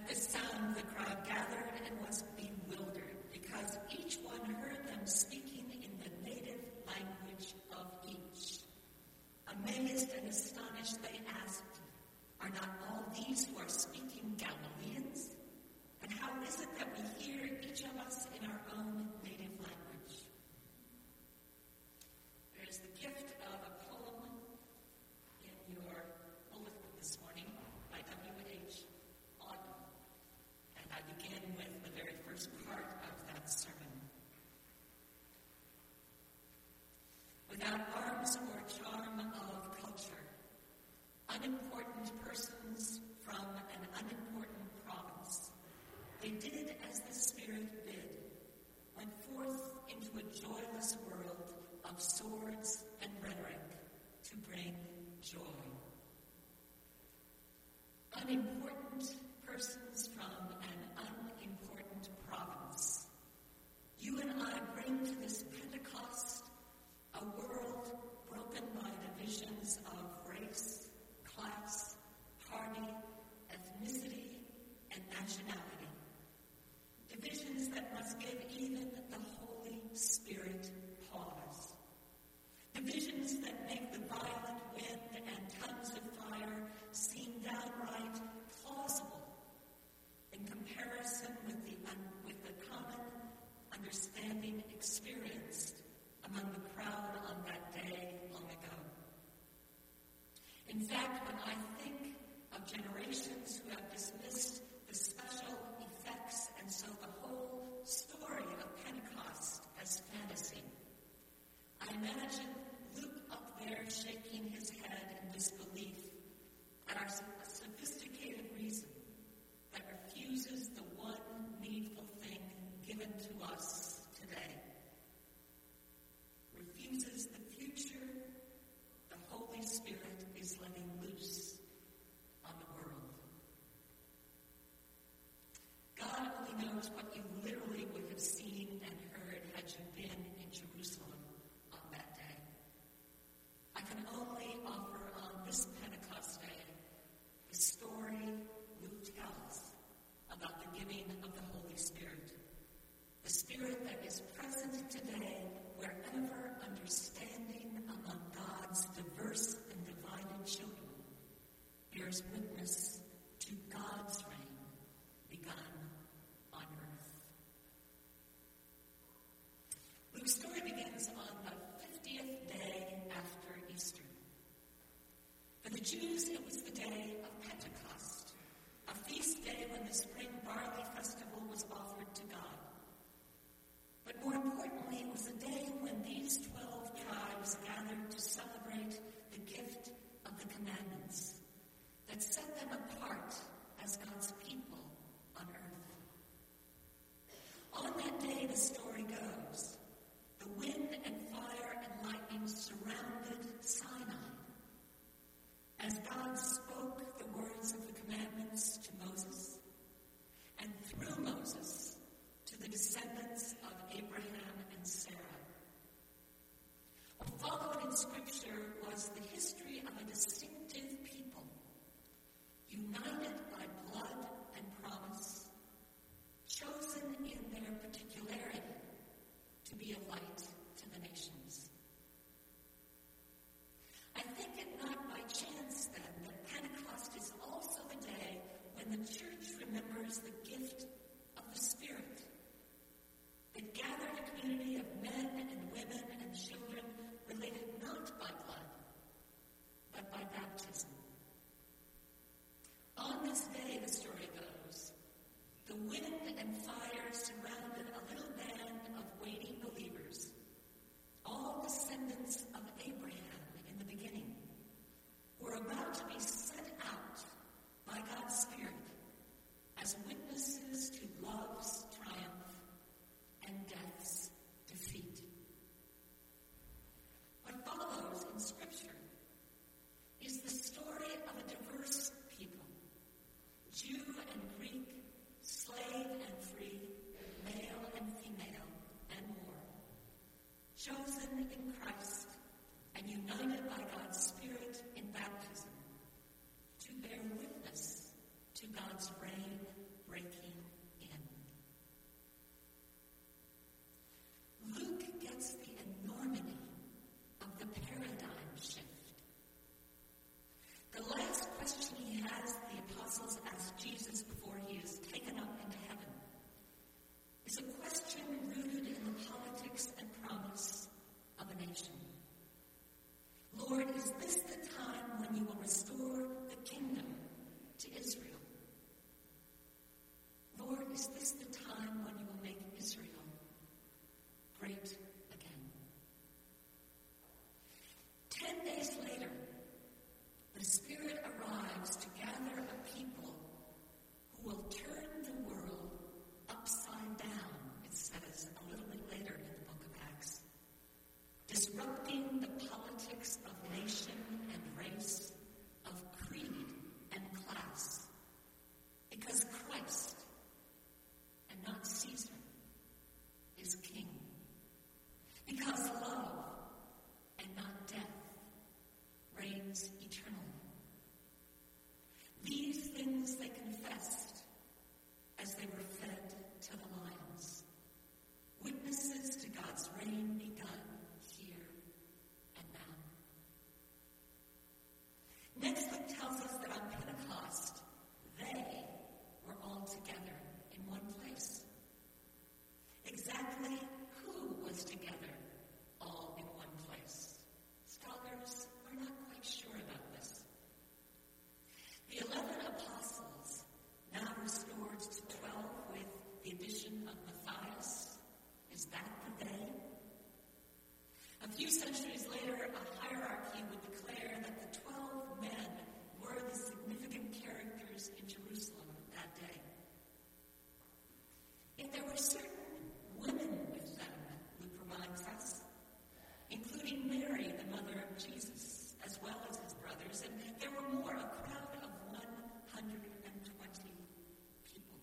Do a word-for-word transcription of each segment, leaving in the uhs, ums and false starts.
At this sound, the crowd gathered and was bewildered, because each one heard them speaking in the native language of each. Amazed and astonished, they asked, "Are not all these who are speaking Galileans? And how is it that we hear each of us in our own native language?" There is the gift of a poem in your bulletin this morning by W H Auden. And I begin with the very first part of that sermon. Without arms or charm of culture, unimportant persons from an unimportant province, they did as the Spirit bid, went forth into a joyless world of swords and rhetoric to bring joy. Unimportant persons from an unimportant province, you and I bring to this Pentecost a world broken by divisions of race, class, party, ethnicity, and nationality. Divisions that must give even the Holy Spirit pause. Divisions that make the violent wind and tongues of fire seem downright plausible in comparison with the, un- with the common understanding experienced among the crowd on that day long ago. In fact, when I think of generations who have dismissed the special effects and so the whole story of Pentecost as fantasy, I imagine Luke up there shaking his head in disbelief at our sophisticated reason that refuses the one needful thing given to us today. Refuses the future the Holy Spirit is letting loose on the world. God only knows what you literally would have seen and heard had you been in Jerusalem on that day. I can only offer on this Pentecost day the story Luke tells about the giving of the Holy Spirit. The Spirit that is present today wherever understanding among God's diverse and divided children bears witness to God's reign begun on earth. Luke's story begins on the fiftieth day after Easter. For the Jews, it was the day of Pentecost, a feast day when the spring barley festival was offered to God. But more importantly, it was a day when these twelve tribes gathered to celebrate the gift of the commandments that set them apart as God's people on earth. On that day, the story goes, the wind and fire and lightning surrounded Sinai as God spoke the words of the commandments to Moses, and through Moses to the descendants of Abraham and Sarah. What followed in Scripture was the history of a distinctive people, united by blood and promise, chosen in their particularity to be a light to the nations. I think it not by chance, then, that Pentecost is also the day when the church remembers the gift of the Spirit. It gathered a community of men and women and children related not by blood, but by baptism. On this day, the story goes, the wind and fire surrounded a little band of waiting believers, all descendants of Abraham in the beginning, who were about to be sent out by God's Spirit as witnesses to love's triumph and death's defeat. What follows in Scripture is the story of a diverse people, Jew and Greek, slave and free, Because Christ, and not Caesar, is king. Because love, and not death, reigns eternally. These things they confessed as they were fed to the lions, witnesses to God's reign begun here and now. Next Luke tells us that on Pentecost, they were all together in one place. Exactly who was together all in one place? Scholars are not quite sure about this. The eleven apostles, now restored to twelve with the addition of Matthias, is that the they? A few centuries later, a hierarchy would declare that the twelve men were the significant characters in Jerusalem that day. Yet there were certain women with them, Luke reminds us, including Mary, the mother of Jesus, as well as his brothers, and there were more, a crowd of one hundred twenty people.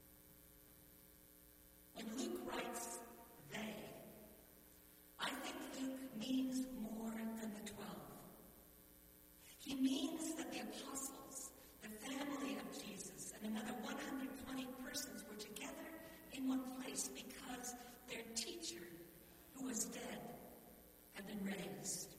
When Luke writes they, I think Luke means more than the twelve. He means that the apostles, the family of Jesus, and another one hundred twenty persons were together in one place because their teacher, who was dead, had been raised.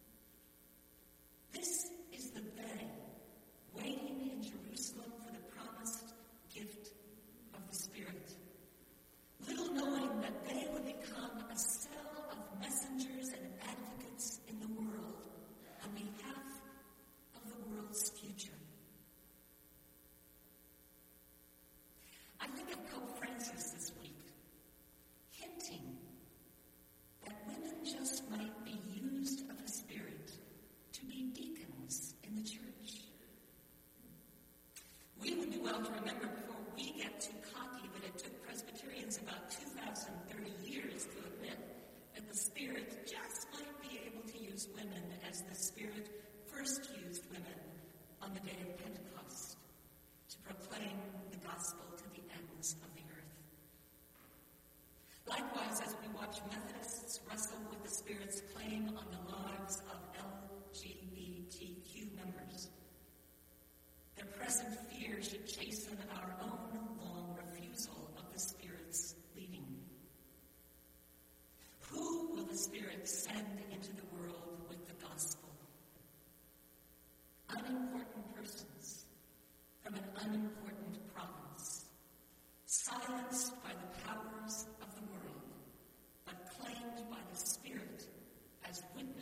This is the they, waiting in Jerusalem for the promised gift of the Spirit. Little knowing that they would become a cell of messengers and advocates in the world on behalf of the world's future. I think of Pope Francis this week, hinting that women just might be used of the Spirit to be deacons in the church. We would do well to remember before we get too cocky that it took Presbyterians about two thousand thirty years to admit that the Spirit just might be able to use women as the Spirit first used women on the day of Pentecost to proclaim the gospel to the ends of the earth. Likewise, as we watch Methodists wrestle with the Spirit's claim on the lives of L G B T Q members, their present fear should chasten our own long refusal of the Spirit's leading. Who will the Spirit send into the world with the gospel? Unimportant persons from an unimportant province, silenced by the powers of the world, but claimed by the Spirit as witnesses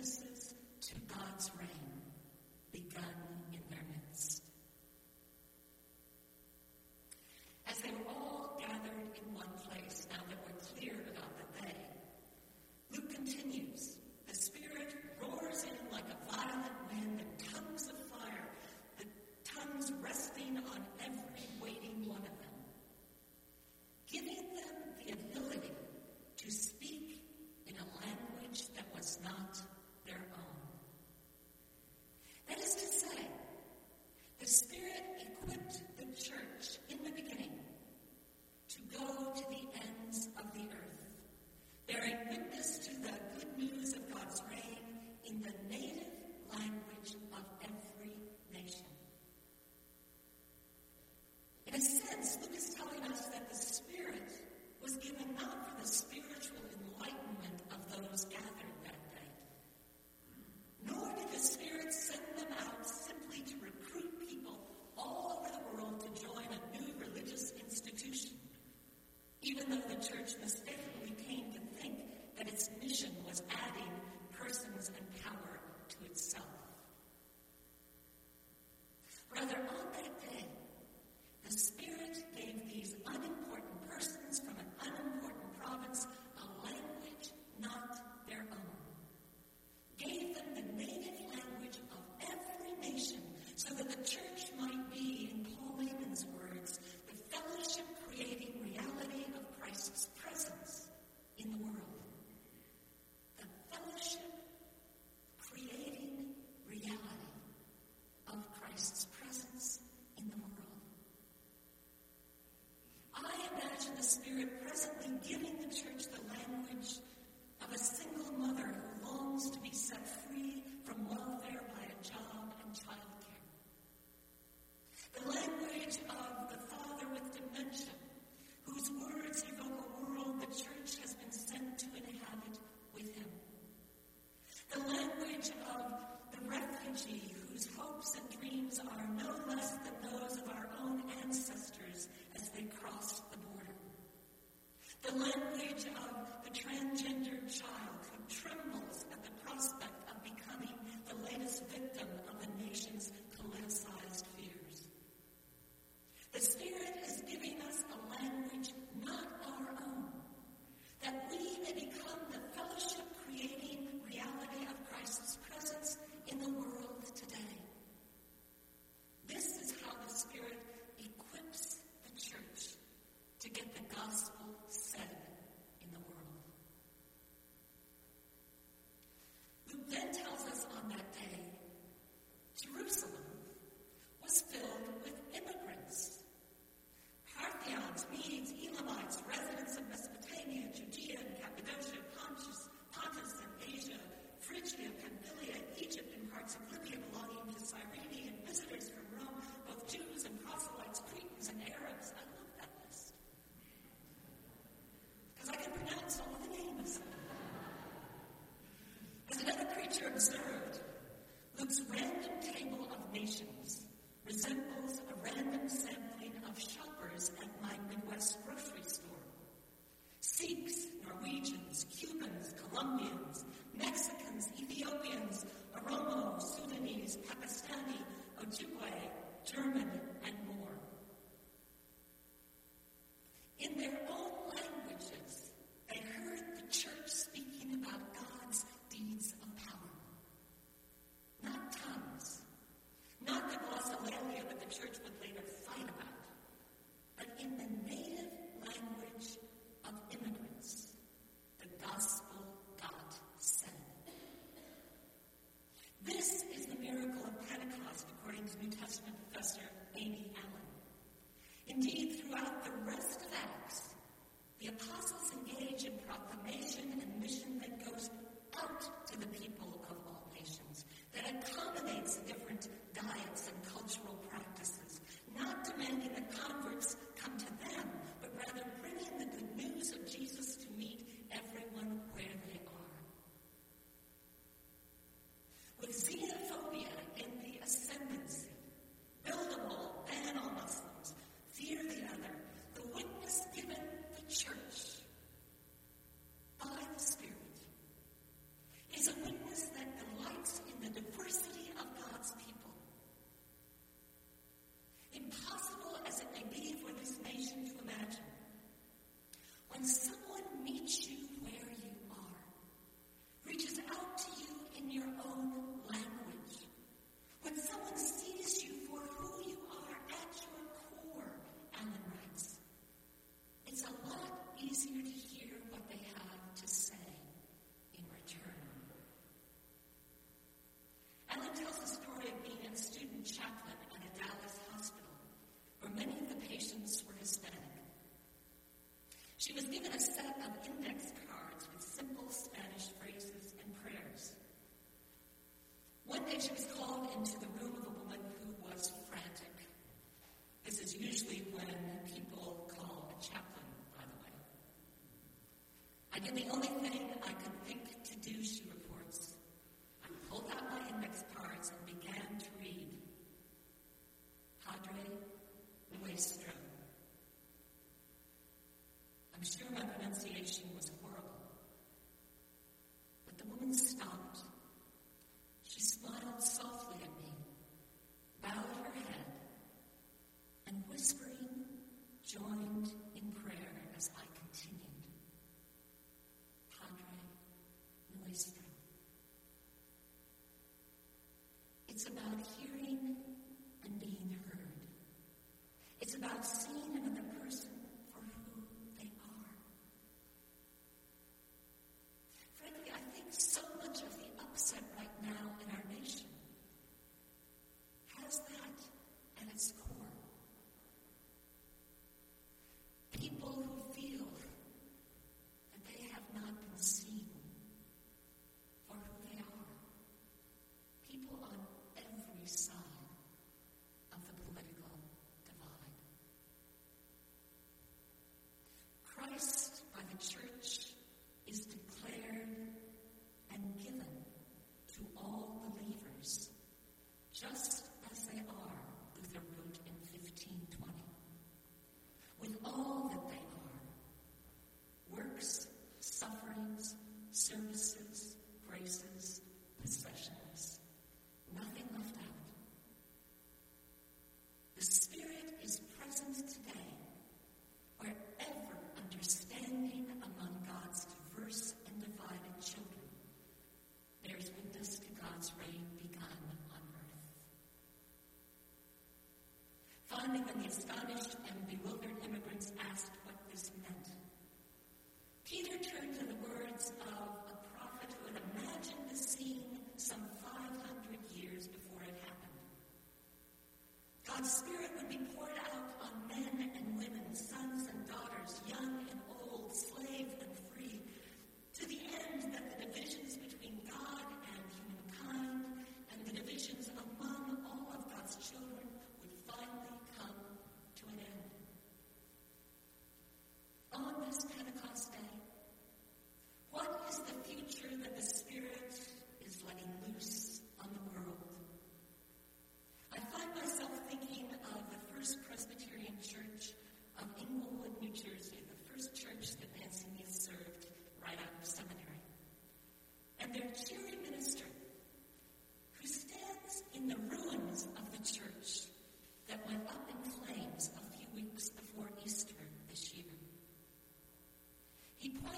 Spirit presently giving the church the language of a single mother who longs to be set free from welfare by a job and childcare. The language of the father with dementia, whose words evoke a world the church has been sent to inhabit with him. The language of the refugee, whose hopes and dreams are no less than those of our own ancestors as they crossed the border. The language of the transgendered child who trembles at the prospect of becoming the latest victim of the nation's politicized fears. The Spirit is giving us a language not our own, that we may become the fellowship-creating reality of Christ's presence in the world today. This is how the Spirit equips the church to get the gospel said in the world. Luke then tells us on that day, Jerusalem was filled with immigrants. Parthians, Medes, Elamites, residents of Mesopotamia, Judea and Cappadocia, Pontus, Pontus and Asia, Phrygia, Pamphylia, Egypt, and parts of Libya belonging to Cyrene, and visitors from Rome, both Jews and proselytes, Cretans and Arabs. I love that list. Because I can pronounce all the names. As another preacher observed, Luke's random table of nations resembles a random sampling of shoppers at my Midwest grocery store. Sikhs, Norwegians, Cubans, Colombians, Mexicans, Ethiopians, Oromo, Sudanese, Pakistani, Ojibwe, German, and more. In their own languages, they heard the church speaking about God's deeds of power. Not tongues, not the glossolalia that the church would later fight about, but in the native language of immigrants, the gospel got said. This is the miracle of Pentecost, according to New Testament professor Amy Allen. Indeed, throughout the rest of Acts, the apostles engage in proclamation and mission that goes out to the people of all nations, that accommodates different diets and cultural practices, not demanding that converts come to them, but rather bringing the good news of Jesus to meet everyone where they are. With xenophobia in the ascendancy, build a wall, ban all Muslims, fear the other, the witness given the church by the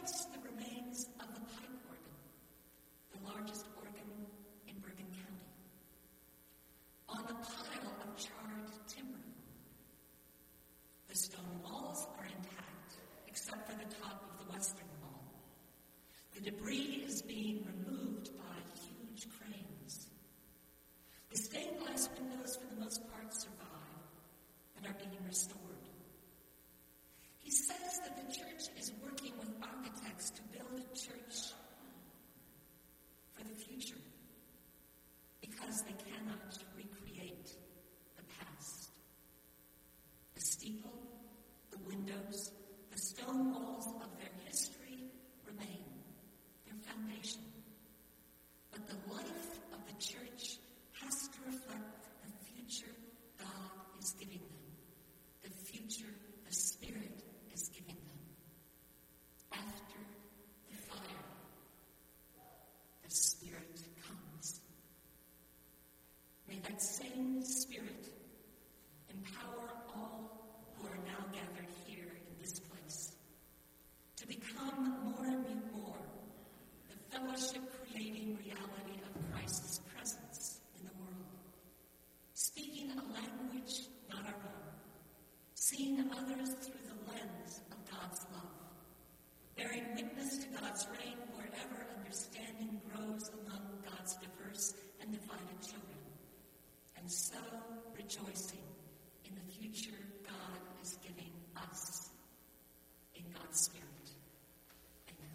place the remains of the pipe organ, the largest organ in Bergen County. On the pile of charred timber, the stone walls are intact, except for the top of the western wall. The debris is being removed by huge cranes. The stained glass windows, for the most part, survive and are being restored. He says that the church is working with architects to build a church for the future because they cannot recreate the past. The steeple, the windows, the stone walls of their history remain, their foundation. But the life of the church has to reflect the future God is giving them, the future the Spirit is giving them. After the fire, the Spirit comes. May that same Spirit empower all who are now gathered here in this place to become more and more the fellowship-creating reality of Christ's presence in the world, speaking a language not our own, seeing others through the lens of God's love, bearing witness to God's reign wherever understanding grows among God's diverse and divided children, and so rejoicing in the future God is giving us in God's Spirit. Amen.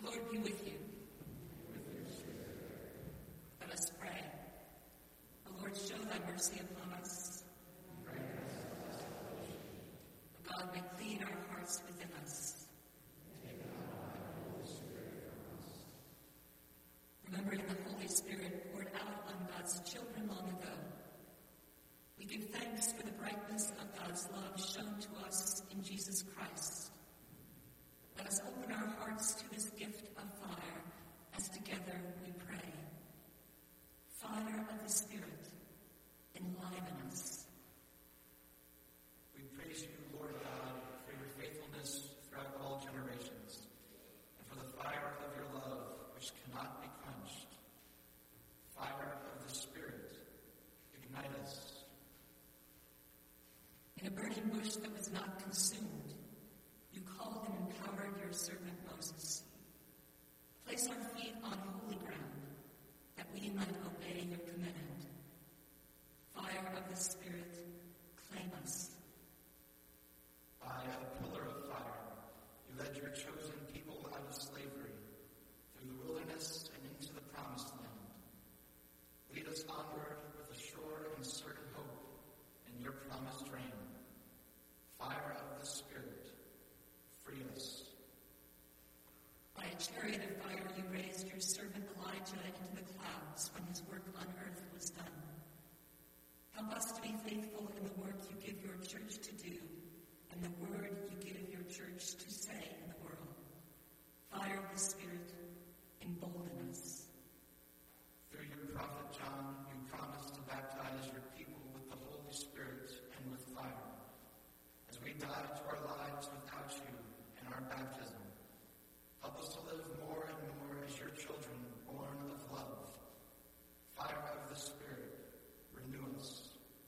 The Lord be with you. Let us pray. O Lord, show thy mercy upon us. O God, may clean our hearts within us. Remembering the Holy Spirit poured out on God's children long ago, we give thanks for the brightness of God's love shown to us in Jesus Christ. Let us open our hearts to this gift of fire as together we pray. Fire of the Spirit, enliven us. We praise you, Lord God, for your faithfulness throughout all generations, and for the fire of your love which cannot be quenched. Fire of the Spirit, ignite us. In a burning bush that was not consumed, you called and empowered your servant Moses. Place our feet on holy ground, that we might obey your command. Fire of the Spirit, claim us. By a pillar of fire, you led your chosen people out of slavery, through the wilderness and into the promised land. Lead us onward with a sure and certain hope in your promised reign. Fire of the Spirit, free us. By a chariot of fire you raised your servant Elijah into the clouds when his work on earth was done. Help us to be faithful in the work you give your church to do and the word you give your church to say in the world. Fire of the Spirit, embolden us. Through your prophet John, you promised to baptize your people with the Holy Spirit and with fire. As we die to our lives without you in our baptism, help us to live more and more as your children born of love. Fire of the Spirit, renew us.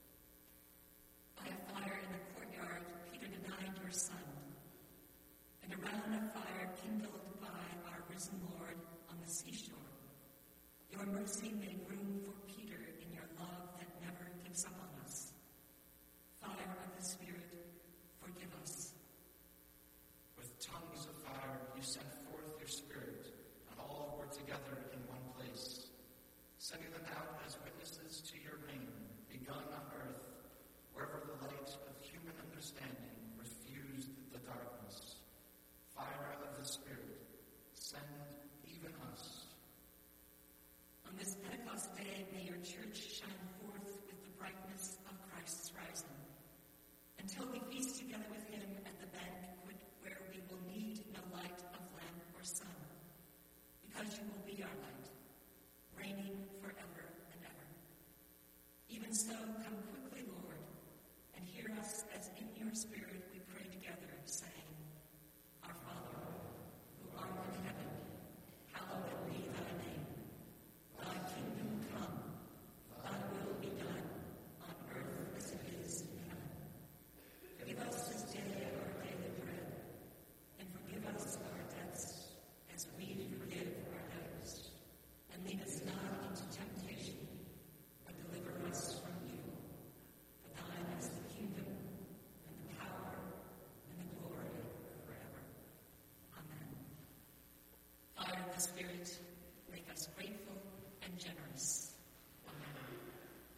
By a fire in the courtyard, Peter denied your son. And around a fire kindled by our risen Lord on the seashore, your mercy made room for Peter in your love that never gives up on us. Fire of the Spirit, forgive us. With tongues of fire, you sent forth your Spirit, and all were together in one place, sending them out as witnesses to your reign, begun on earth, wherever the light of human understanding refused the darkness. Fire of the Spirit, send even us. On this Pentecost day, may your church shine forth with the brightness of Christ's rising, until we feast together with him at the banquet where we will need no light of lamp or sun, because you will be our light, reigning forever and ever. Even so, come quickly.